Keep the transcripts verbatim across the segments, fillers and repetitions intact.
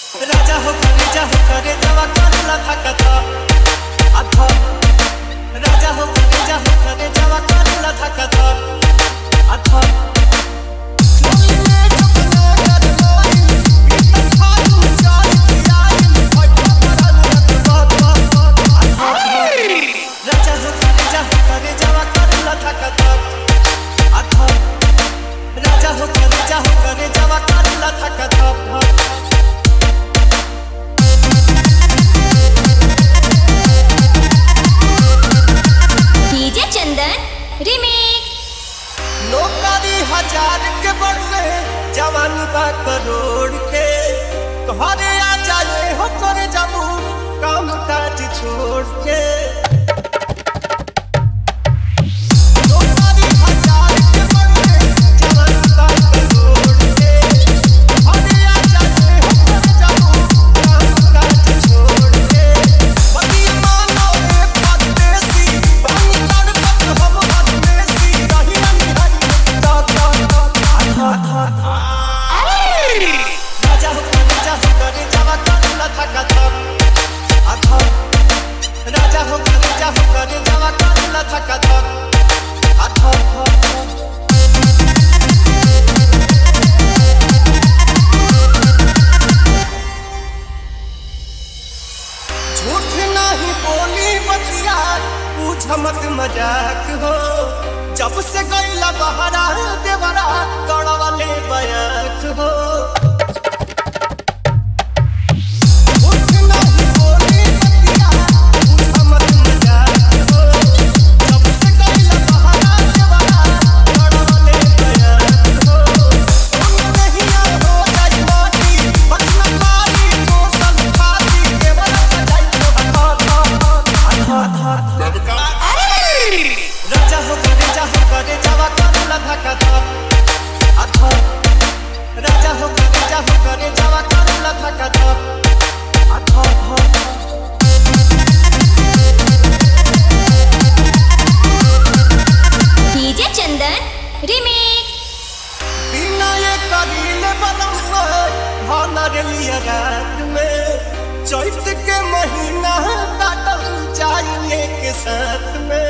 राजा हो करे जा हो करे जवा करला थकता अथा राजा हो करे जा हो करे जवा करला थकता अथा चोली में चुपना कर मोई पीता खालू चाल कियाई फटा परल बात बात अथा राजा हो करे जा हो करे जवा करला थकता अथा राजा हो करे जा हो करे जवा करला थकता हजार के बढ़े जवानी बा करोड़ के तोहरे आ जाए हो करे जामू काम काज छोड़ के राजा हो करे जा हो करे जवा करला थकता अथा झूठ नहीं बोली बतिया पूछ मत मजाक हो जब से गइला बहरा देवरा कड़वा ले बयाक हो राजा हो करे जा हो करे जवा करला थकता अथा राजा हो करे जा हो करे जवा करला थकता अथा डीजे चंदन रिमिक्स बिना ये करीले बनवा भानर लिया रात में चैत के महीना काटल चाहिए के साथ में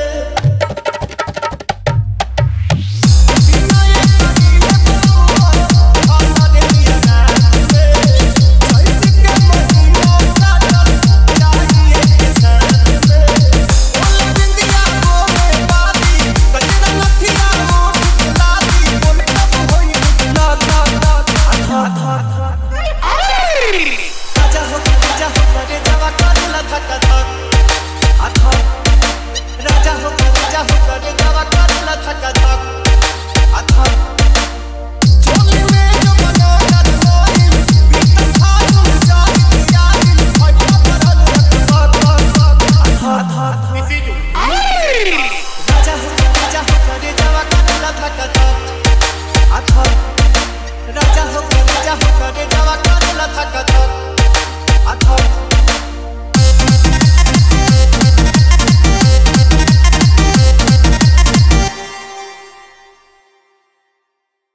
Hey!